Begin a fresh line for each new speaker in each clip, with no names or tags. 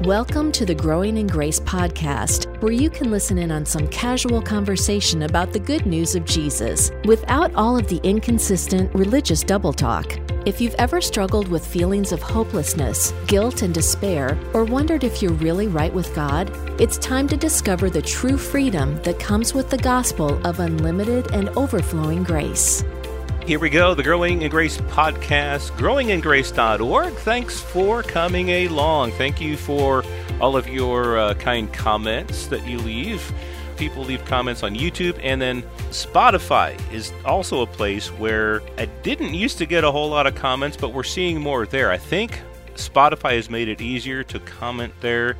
Welcome to the Growing in Grace podcast, where you can listen in on some casual conversation about the good news of Jesus without all of the inconsistent religious double talk. If you've ever struggled with feelings of hopelessness, guilt, and despair, or wondered if you're really right with God, it's time to discover the true freedom that comes with the gospel of unlimited and overflowing grace.
Here we go, the Growing in Grace podcast, growingingrace.org. Thanks for coming along. Thank you for all of your kind comments that you leave. People leave comments on YouTube, and then Spotify is also a place where I didn't used to get a whole lot of comments, but we're seeing more there. I think Spotify has made it easier to comment there.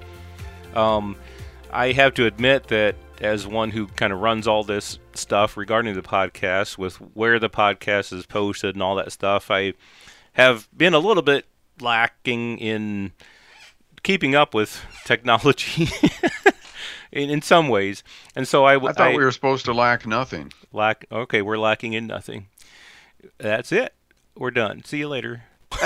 I have to admit that as one who kind of runs all this stuff regarding the podcast, with where the podcast is posted and all that stuff, I have been a little bit lacking in keeping up with technology in some ways. And so
I thought we were supposed to lack nothing.
Okay, we're lacking in nothing. That's it. We're done. See you later.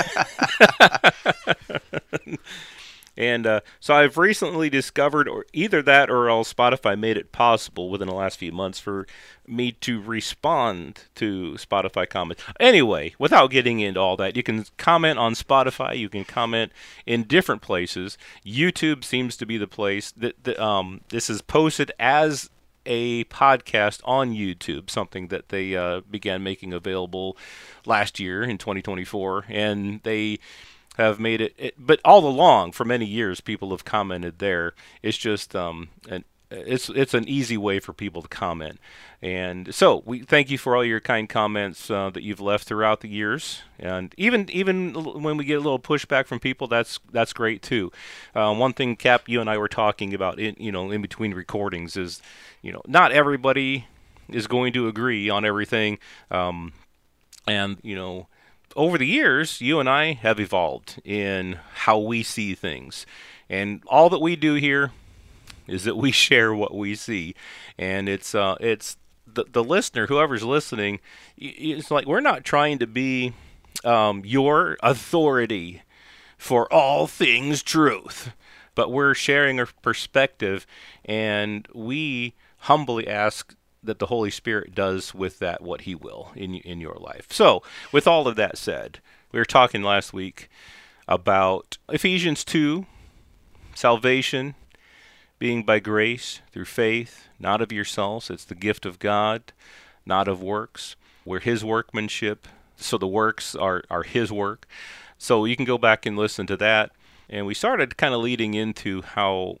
And so I've recently discovered, or either that or else Spotify made it possible within the last few months for me to respond to Spotify comments. Anyway, without getting into all that, you can comment on Spotify. You can comment in different places. YouTube seems to be the place that this is posted as a podcast on YouTube, something that they began making available last year in 2024, and they have made it, but all along for many years people have commented there. It's just it's an easy way for people to comment, and so we thank you for all your kind comments that you've left throughout the years, and even when we get a little pushback from people, that's great too. One thing, Cap, you and I were talking about in between recordings is not everybody is going to agree on everything, and over the years, you and I have evolved in how we see things. And all that we do here is that we share what we see. And it's the listener, whoever's listening, it's like we're not trying to be your authority for all things truth, but we're sharing our perspective, and we humbly ask that the Holy Spirit does with that what He will in your life. So, with all of that said, we were talking last week about Ephesians 2, salvation being by grace through faith, not of yourselves. It's the gift of God, not of works. We're His workmanship, so the works are His work. So you can go back and listen to that. And we started kind of leading into how,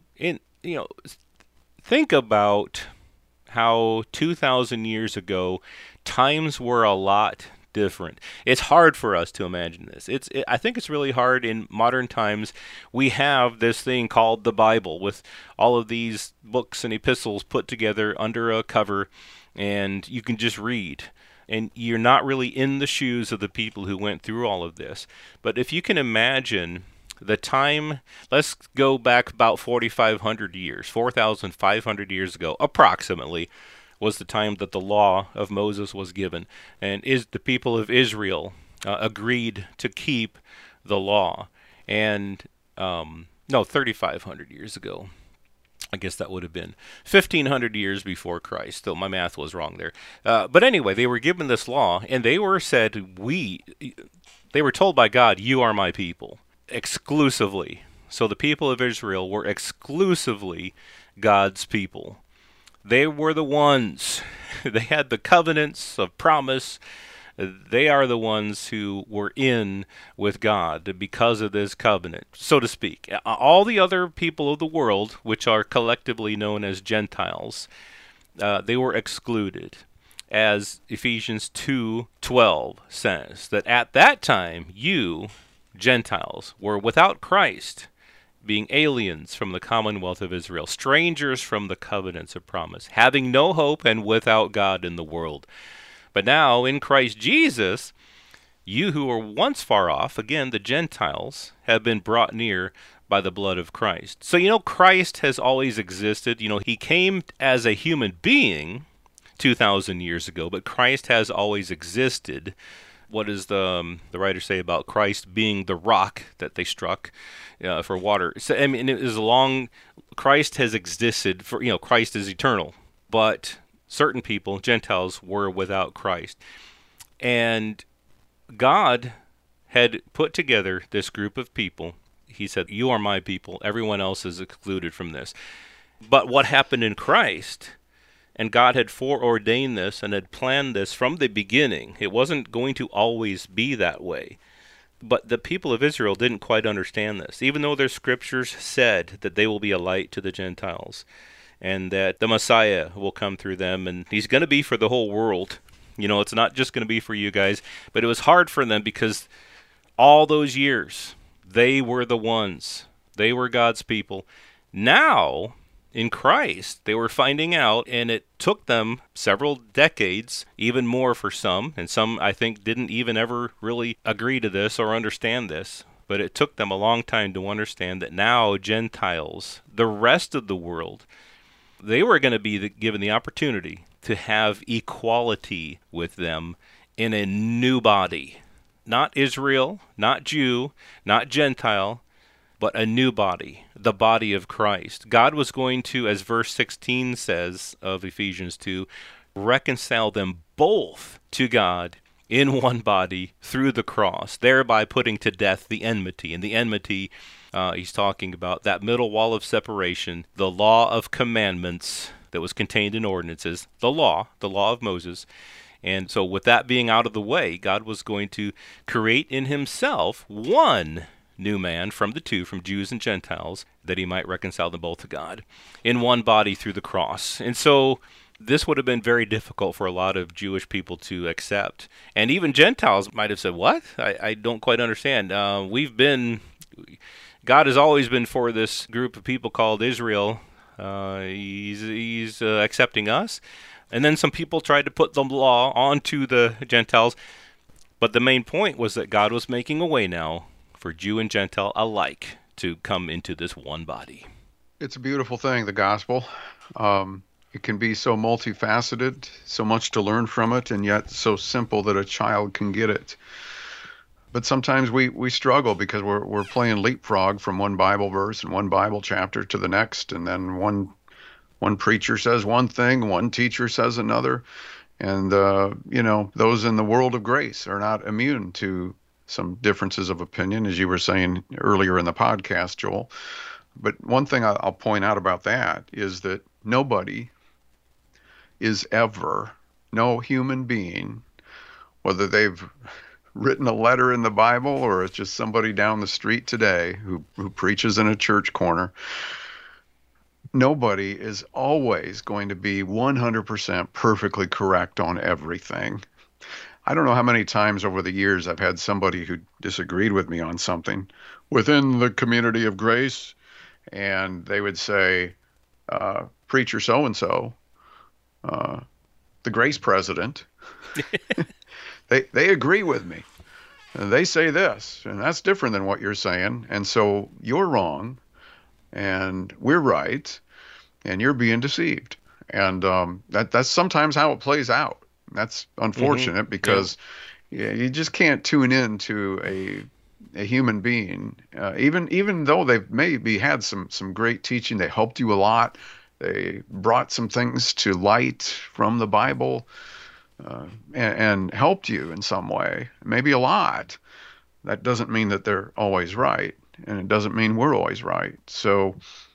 think about how 2,000 years ago, times were a lot different. It's hard for us to imagine this. I think it's really hard in modern times. We have this thing called the Bible with all of these books and epistles put together under a cover, and you can just read. And you're not really in the shoes of the people who went through all of this. But if you can imagine the time, let's go back about 4,500 years, 4,500 years ago, approximately, was the time that the law of Moses was given. And the people of Israel agreed to keep the law. And, 3,500 years ago. I guess that would have been 1,500 years before Christ. Still, my math was wrong there. But anyway, they were given this law, and they were told by God, "You are my people." Exclusively. So the people of Israel were exclusively God's people. They were the ones. They had the covenants of promise. They are the ones who were in with God because of this covenant, so to speak. All the other people of the world, which are collectively known as Gentiles, they were excluded. As Ephesians 2:12 says, that at that time you, Gentiles, were without Christ, being aliens from the commonwealth of Israel, strangers from the covenants of promise, having no hope and without God in the world. But now, in Christ Jesus, you who were once far off, again, the Gentiles, have been brought near by the blood of Christ. So, Christ has always existed. He came as a human being 2,000 years ago, but Christ has always existed what does the writer say about Christ being the rock that they struck for water? So, I mean, it is Christ has existed for, Christ is eternal, but certain people, Gentiles, were without Christ. And God had put together this group of people. He said, "You are my people. Everyone else is excluded from this." But what happened in Christ, and God had foreordained this and had planned this from the beginning. It wasn't going to always be that way. But the people of Israel didn't quite understand this, even though their scriptures said that they will be a light to the Gentiles and that the Messiah will come through them, and he's going to be for the whole world. It's not just going to be for you guys. But it was hard for them because all those years, they were the ones. They were God's people. Now, in Christ, they were finding out, and it took them several decades, even more for some, and some, I think, didn't even ever really agree to this or understand this, but it took them a long time to understand that now Gentiles, the rest of the world, they were going to be given the opportunity to have equality with them in a new body. Not Israel, not Jew, not Gentile, but a new body, the body of Christ. God was going to, as verse 16 says of Ephesians 2, reconcile them both to God in one body through the cross, thereby putting to death the enmity. And the enmity, he's talking about that middle wall of separation, the law of commandments that was contained in ordinances, the law of Moses. And so with that being out of the way, God was going to create in himself one new man from the two, from Jews and Gentiles, that he might reconcile them both to God in one body through the cross. And so this would have been very difficult for a lot of Jewish people to accept. And even Gentiles might have said, what? I don't quite understand. God has always been for this group of people called Israel. He's accepting us. And then some people tried to put the law onto the Gentiles. But the main point was that God was making a way now for Jew and Gentile alike to come into this one body.
It's a beautiful thing, the gospel. It can be so multifaceted, so much to learn from it, and yet so simple that a child can get it. But sometimes we struggle because we're playing leapfrog from one Bible verse and one Bible chapter to the next, and then one preacher says one thing, one teacher says another, and those in the world of grace are not immune to some differences of opinion, as you were saying earlier in the podcast, Joel. But one thing I'll point out about that is that nobody is ever, no human being, whether they've written a letter in the Bible or it's just somebody down the street today who preaches in a church corner, nobody is always going to be 100% perfectly correct on everything. I don't know how many times over the years I've had somebody who disagreed with me on something within the community of grace, and they would say, preacher so-and-so, the grace president, they agree with me. And they say this, and that's different than what you're saying, and so you're wrong, and we're right, and you're being deceived. And that's sometimes how it plays out. That's unfortunate because you just can't tune in to a human being, even though they've maybe had some great teaching. They helped you a lot. They brought some things to light from the Bible and helped you in some way, maybe a lot. That doesn't mean that they're always right, and it doesn't mean we're always right. So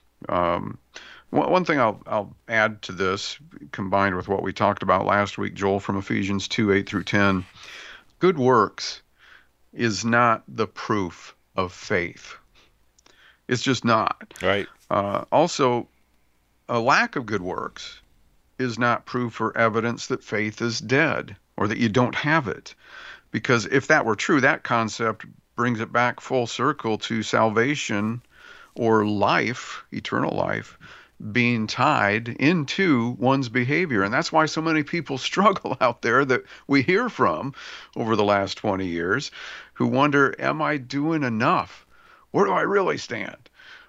one thing I'll add to this, combined with what we talked about last week, Joel, from Ephesians 2:8-10, good works is not the proof of faith. It's just not.
Right.
Also, a lack of good works is not proof or evidence that faith is dead or that you don't have it. Because if that were true, that concept brings it back full circle to salvation or life, eternal life, being tied into one's behavior. And that's why so many people struggle out there that we hear from over the last 20 years who wonder, am I doing enough? Where do I really stand?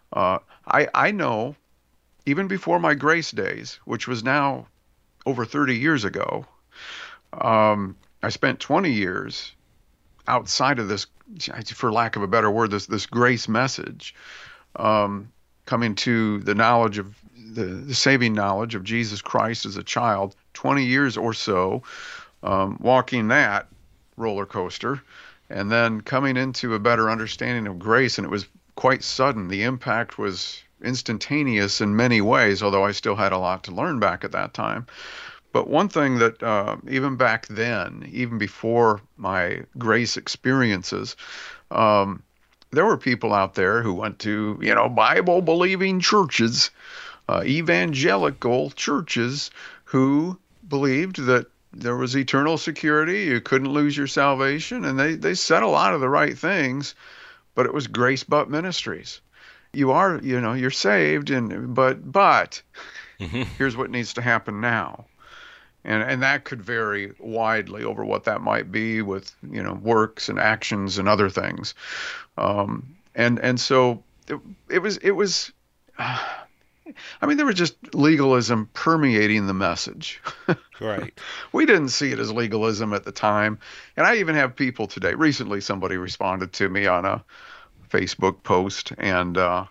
I know, even before my grace days, which was now over 30 years ago, I spent 20 years outside of this, for lack of a better word, this grace message, coming to the knowledge of the saving knowledge of Jesus Christ as a child, 20 years or so, walking that roller coaster, and then coming into a better understanding of grace. And it was quite sudden. The impact was instantaneous in many ways, although I still had a lot to learn back at that time. But one thing that even back then, even before my grace experiences, there were people out there who went to, Bible-believing churches, evangelical churches, who believed that there was eternal security, you couldn't lose your salvation, and they said a lot of the right things, but it was Grace Butt Ministries. You're saved, but here's what needs to happen now. And that could vary widely over what that might be with, works and actions and other things. And so it was there was just legalism permeating the message.
Right.
We didn't see it as legalism at the time. And I even have people today. Recently, somebody responded to me on a Facebook post, and,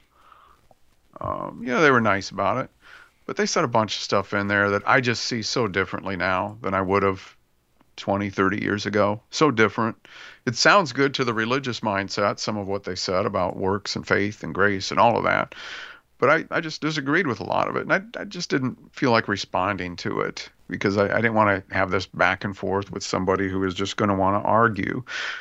they were nice about it. But they said a bunch of stuff in there that I just see so differently now than I would have 20, 30 years ago. So different. It sounds good to the religious mindset, some of what they said about works and faith and grace and all of that. But I just disagreed with a lot of it. And I just didn't feel like responding to it, because I didn't want to have this back and forth with somebody who is just going to want to argue.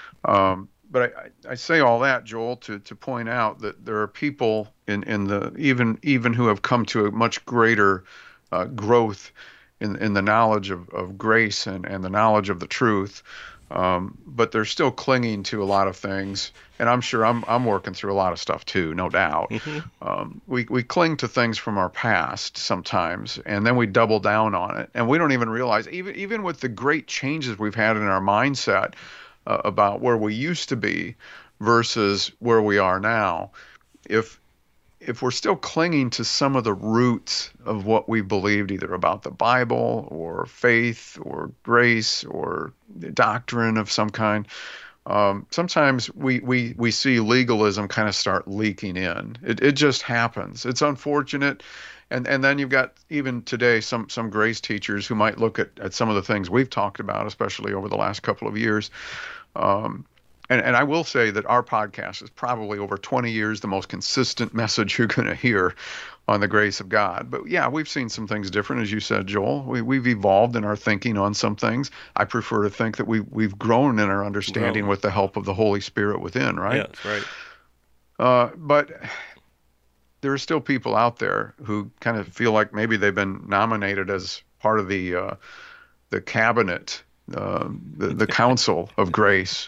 But I say all that, Joel, to point out that there are people in the even who have come to a much greater growth in the knowledge of grace and the knowledge of the truth, but they're still clinging to a lot of things. And I'm sure I'm working through a lot of stuff too, no doubt. Mm-hmm. We cling to things from our past sometimes, and then we double down on it, and we don't even realize, even with the great changes we've had in our mindset, about where we used to be versus where we are now, if we're still clinging to some of the roots of what we believed, either about the Bible or faith or grace or doctrine of some kind, sometimes we see legalism kind of start leaking in. It just happens. It's unfortunate. And then you've got, even today, some grace teachers who might look at some of the things we've talked about, especially over the last couple of years. And I will say that our podcast is probably over 20 years the most consistent message you're going to hear on the grace of God. But yeah, we've seen some things different, as you said, Joel. We've evolved in our thinking on some things. I prefer to think that we've grown in our understanding with the help of the Holy Spirit within, right?
Yeah, that's right.
But there are still people out there who kind of feel like maybe they've been nominated as part of the cabinet, the council of grace,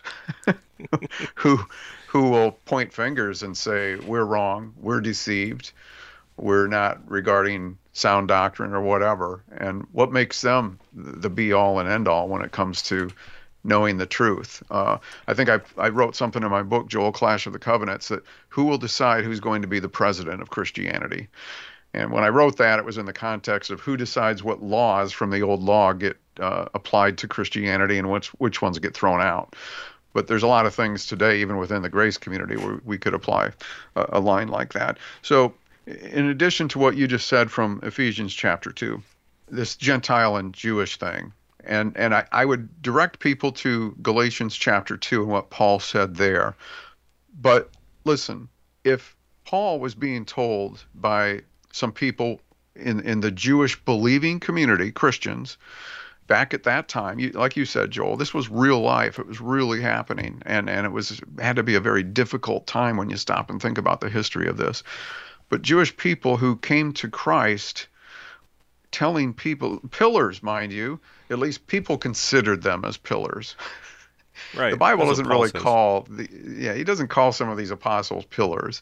who will point fingers and say, we're wrong, we're deceived, we're not regarding sound doctrine or whatever. And what makes them the be all and end all when it comes to knowing the truth? I think I wrote something in my book, Joel, Clash of the Covenants, that who will decide who's going to be the president of Christianity? And when I wrote that, it was in the context of who decides what laws from the old law get applied to Christianity and which ones get thrown out. But there's a lot of things today, even within the grace community, where we could apply a line like that. So in addition to what you just said from Ephesians chapter 2, this Gentile and Jewish thing, and I would direct people to Galatians chapter 2 and what Paul said there. But listen, if Paul was being told by some people in the Jewish believing community, Christians, back at that time, like you said, Joel, this was real life. It was really happening. And it had to be a very difficult time when you stop and think about the history of this. But Jewish people who came to Christ, telling people, pillars, mind you, at least people considered them as pillars.
Right.
The Bible doesn't really he doesn't call some of these apostles pillars.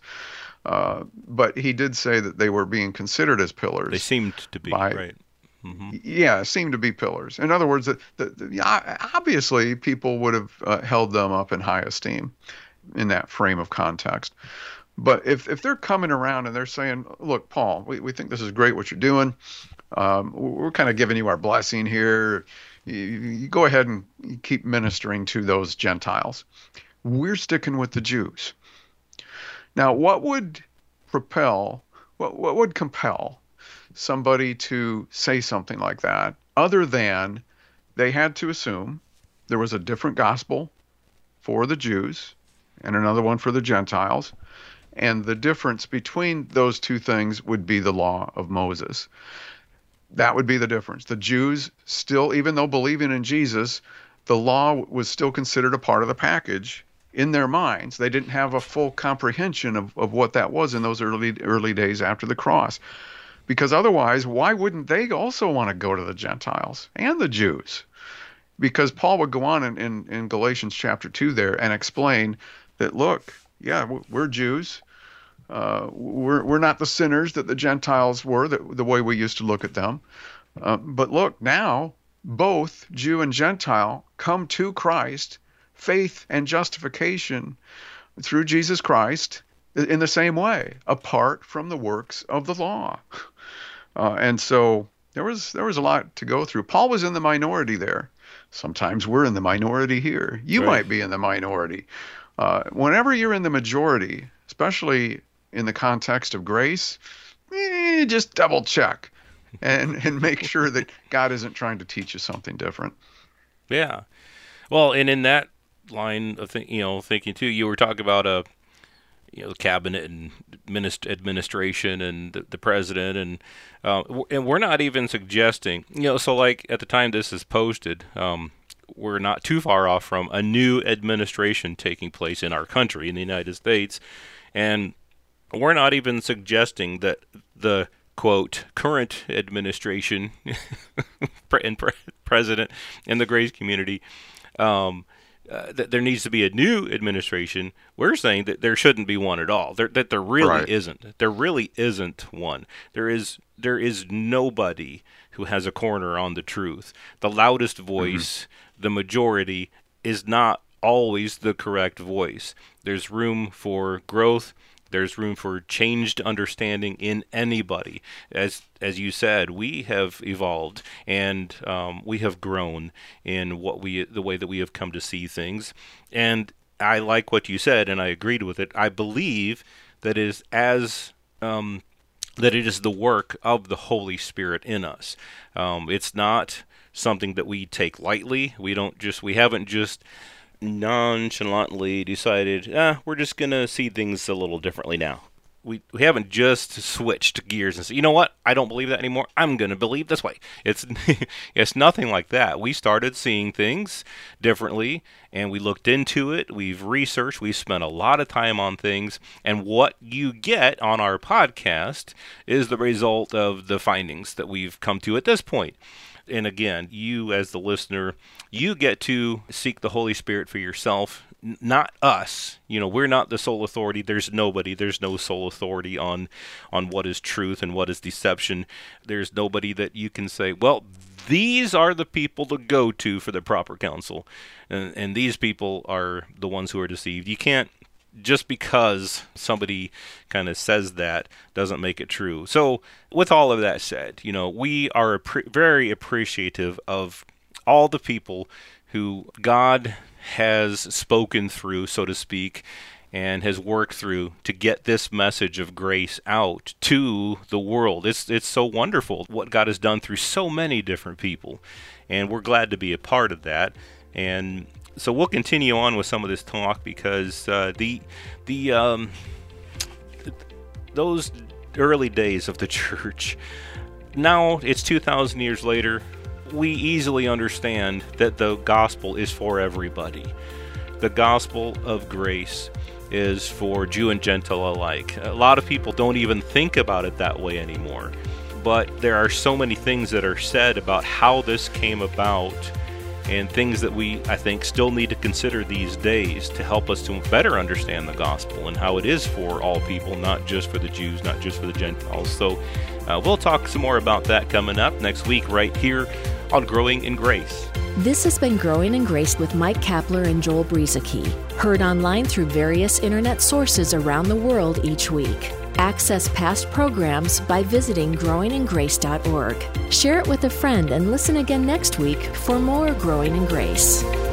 But he did say that they were being considered as pillars.
They seemed to be, right.
Mm-hmm. Yeah, seemed to be pillars. In other words, obviously people would have held them up in high esteem in that frame of context. But if they're coming around and they're saying, look, Paul, we think this is great what you're doing. We're kind of giving you our blessing here. You go ahead and keep ministering to those Gentiles. We're sticking with the Jews. Now, what would compel somebody to say something like that, other than they had to assume there was a different gospel for the Jews and another one for the Gentiles, and the difference between those two things would be the law of Moses. That would be the difference. The Jews still, even though believing in Jesus, the law was still considered a part of the package in their minds. They didn't have a full comprehension of what that was in those early days after the cross. Because otherwise, why wouldn't they also want to go to the Gentiles and the Jews? Because Paul would go on in Galatians chapter 2 there and explain that, look, yeah, we're Jews. We're not the sinners that the Gentiles were, the way we used to look at them. But look, now both Jew and Gentile come to Christ, faith and justification through Jesus Christ in the same way, apart from the works of the law. And so there was a lot to go through. Paul was in the minority there. Sometimes we're in the minority here. You might be in the minority. Whenever you're in the majority, especially in the context of grace, just double check and make sure that God isn't trying to teach you something different.
Yeah. Well, and in that line of thinking too, you were talking about the cabinet and administration and the president, and we're not even suggesting, so like at the time this is posted, we're not too far off from a new administration taking place in our country, in the United States, and we're not even suggesting that the, quote, current administration and president in the Grace community, that there needs to be a new administration. We're saying that there shouldn't be one at all. That there really isn't. There really isn't one. There is nobody who has a corner on the truth. The loudest voice, the majority, is not always the correct voice. There's room for growth. There's room for changed understanding in anybody. As you said, we have evolved and we have grown in the way that we have come to see things. And I like what you said, and I agreed with it. I believe that it is the work of the Holy Spirit in us. It's not something that we take lightly. We haven't just nonchalantly decided, we're just going to see things a little differently now. We haven't just switched gears and said, you know what, I don't believe that anymore. I'm going to believe this way. It's nothing like that. We started seeing things differently, and we looked into it. We've researched. We've spent a lot of time on things, and what you get on our podcast is the result of the findings that we've come to at this point. And again, you as the listener, you get to seek the Holy Spirit for yourself, not us. We're not the sole authority. There's no sole authority on what is truth and what is deception. There's nobody that you can say, well, these are the people to go to for the proper counsel. And these people are the ones who are deceived. You can't, just because somebody kind of says that doesn't make it true. So with all of that said, we are very appreciative of all the people who God has spoken through, so to speak, and has worked through to get this message of grace out to the world. It's so wonderful what God has done through so many different people, and we're glad to be a part of that. And so we'll continue on with some of this talk because those early days of the church, now it's 2,000 years later, we easily understand that the gospel is for everybody. The gospel of grace is for Jew and Gentile alike. A lot of people don't even think about it that way anymore, but there are so many things that are said about how this came about, and things that we, I think, still need to consider these days to help us to better understand the gospel and how it is for all people, not just for the Jews, not just for the Gentiles. So we'll talk some more about that coming up next week right here on Growing in Grace.
This has been Growing in Grace with Mike Kapler and Joel Brueseke, heard online through various internet sources around the world each week. Access past programs by visiting growingingrace.org. Share it with a friend and listen again next week for more Growing in Grace.